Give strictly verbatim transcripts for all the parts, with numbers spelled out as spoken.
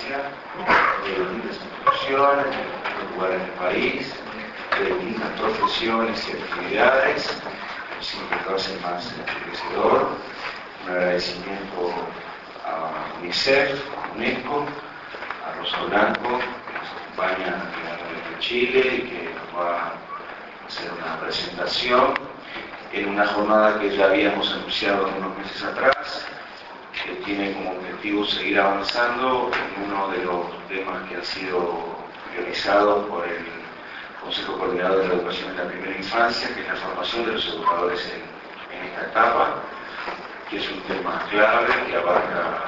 infancia de distintas instituciones, de distintos lugares del país, de distintas profesiones y actividades, siempre lo hace más enriquecedor. Un agradecimiento a UNICEF, a UNESCO, a Rosa Blanco, que nos acompaña desde Chile y que nos va a hacer una presentación en una jornada que ya habíamos anunciado unos meses atrás, que tiene como objetivo seguir avanzando en uno de los temas que han sido priorizados por el Consejo Coordinador de la Educación en la Primera Infancia, que es la formación de los educadores en, en esta etapa, que es un tema clave que abarca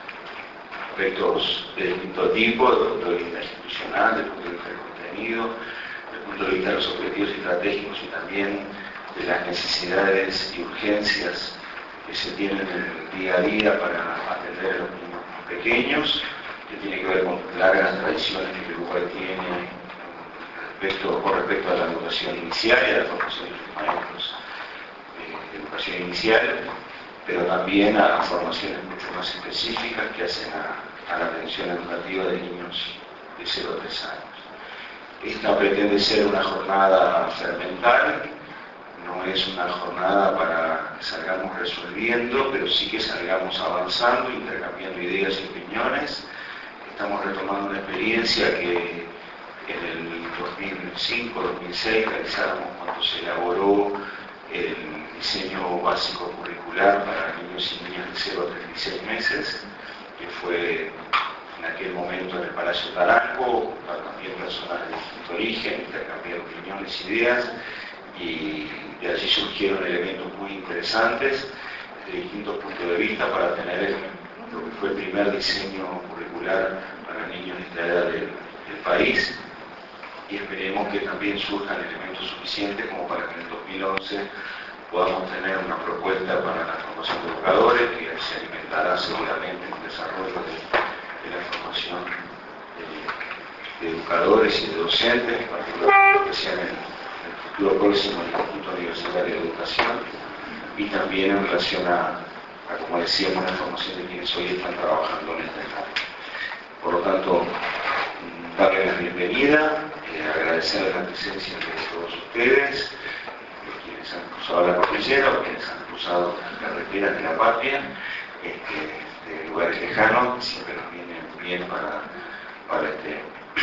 aspectos de distinto tipo, desde el punto de vista institucional, desde el punto de vista del contenido, desde el punto de vista de los objetivos estratégicos y también de las necesidades y urgencias que se tienen en el día a día para atender a los niños pequeños, que tiene que ver con largas tradiciones que el Uruguay tiene respecto, con respecto a la educación inicial y a la formación de los maestros de educación inicial, pero también a formaciones mucho más específicas que hacen a, a la atención educativa de niños de cero a tres años. Esta pretende ser una jornada fermental, no es una jornada para que salgamos resolviendo, pero sí que salgamos avanzando, intercambiando ideas y opiniones. Estamos retomando una experiencia que en el dos mil cinco dos mil seis realizáramos cuando se elaboró el diseño básico curricular para niños y niñas de cero a treinta y seis meses, que fue en aquel momento en el Palacio Taranco, también personas de distinto origen, intercambiar opiniones, ideas, y de allí surgieron elementos muy interesantes de distintos puntos de vista para tener lo que fue el primer diseño curricular para niños de esta edad del, del país, y esperemos que también surjan elementos suficientes como para que en el dos mil once podamos tener una propuesta para la formación de educadores que se alimentará seguramente en el desarrollo de, de la formación de, de educadores y de docentes, en particular que sean en el futuro próximo del Instituto Universitario de Educación, y también en relación a, a, como decíamos, la formación de quienes hoy están trabajando en esta etapa. Por lo tanto, darles la bienvenida, eh, agradecer la presencia de todos ustedes, de quienes han cruzado la cordillera o quienes han cruzado las carreteras de la patria, este, de lugares lejanos, siempre nos vienen bien para, para, este,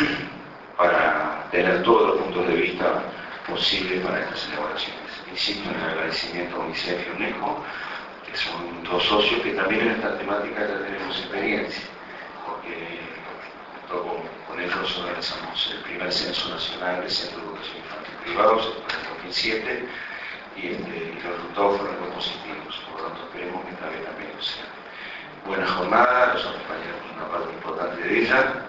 para tener todos los puntos de vista posibles para estas celebraciones. Insisto en el agradecimiento a UNICEF y UNESCO, que son dos socios que también en esta temática ya tenemos experiencia, porque con, con ellos organizamos el primer censo nacional de centros de educación infantil privados en el dos mil siete y, este, y los resultados fueron muy positivos, por lo tanto esperemos que esta vez también lo sea. Buena jornada, los acompañaremos una parte importante de ella.